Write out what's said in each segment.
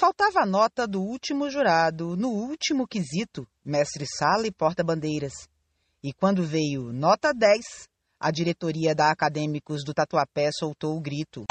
Faltava a nota do último jurado, no último quesito, mestre-sala e porta-bandeiras. E quando veio nota 10, a diretoria da Acadêmicos do Tatuapé soltou o grito.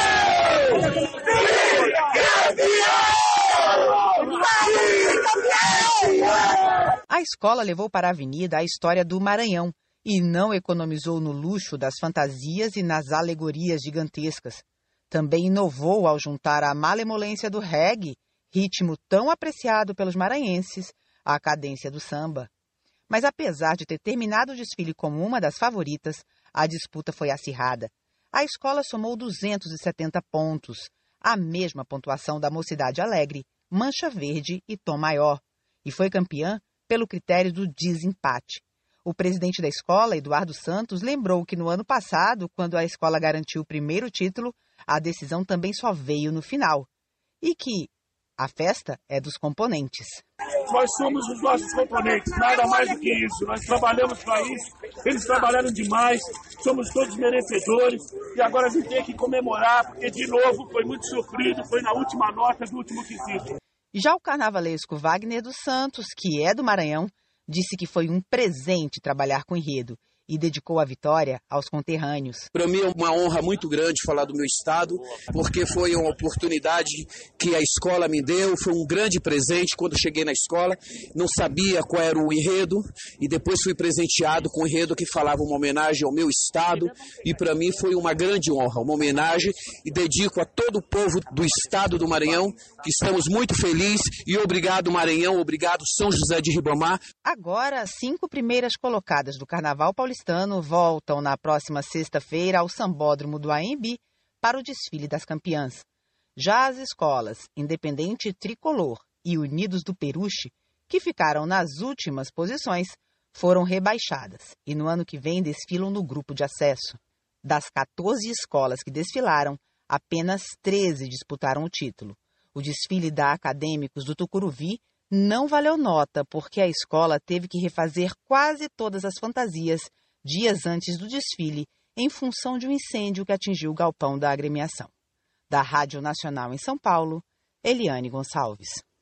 A escola levou para a avenida a história do Maranhão e não economizou no luxo das fantasias e nas alegorias gigantescas. Também inovou ao juntar a malemolência do reggae, ritmo tão apreciado pelos maranhenses, à cadência do samba. Mas apesar de ter terminado o desfile como uma das favoritas, a disputa foi acirrada. A escola somou 270 pontos, a mesma pontuação da Mocidade Alegre, Mancha Verde e Tom Maior, e foi campeã pelo critério do desempate. O presidente da escola, Eduardo Santos, lembrou que no ano passado, quando a escola garantiu o primeiro título, a decisão também só veio no final. E que a festa é dos componentes. Nós somos os nossos componentes, nada mais do que isso. Nós trabalhamos para isso, eles trabalharam demais, somos todos merecedores. E agora a gente tem que comemorar, porque de novo foi muito sofrido, foi na última nota do último quesito. Já o carnavalesco Wagner dos Santos, que é do Maranhão, disse que foi um presente trabalhar com enredo e dedicou a vitória aos conterrâneos. Para mim é uma honra muito grande falar do meu estado, porque foi uma oportunidade que a escola me deu, foi um grande presente quando cheguei na escola, não sabia qual era o enredo e depois fui presenteado com um enredo que falava uma homenagem ao meu estado e para mim foi uma grande honra, uma homenagem e dedico a todo o povo do estado do Maranhão, que estamos muito felizes e obrigado Maranhão, obrigado São José de Ribamar. Agora, as 5 primeiras colocadas do Carnaval paulistano voltam na próxima sexta-feira ao Sambódromo do AMB para o desfile das campeãs. Já as escolas Independente Tricolor e Unidos do Peruche, que ficaram nas últimas posições, foram rebaixadas e no ano que vem desfilam no grupo de acesso. Das 14 escolas que desfilaram, apenas 13 disputaram o título. O desfile da Acadêmicos do Tucuruvi não valeu nota porque a escola teve que refazer quase todas as fantasias dias antes do desfile em função de um incêndio que atingiu o galpão da agremiação. Da Rádio Nacional em São Paulo, Eliane Gonçalves.